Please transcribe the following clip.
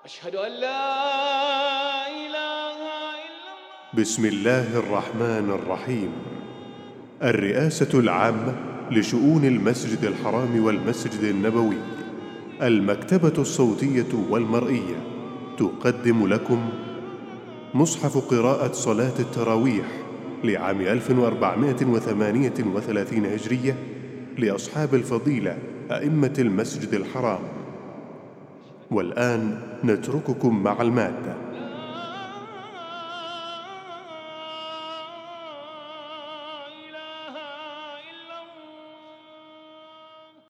أشهد أن لا إله إلا الله. بسم الله الرحمن الرحيم. الرئاسة العامة لشؤون المسجد الحرام والمسجد النبوي، المكتبة الصوتية والمرئية، تقدم لكم مصحف قراءة صلاة التراويح لعام 1438 هجرية لأصحاب الفضيلة أئمة المسجد الحرام. والآن نترككم مع المادة.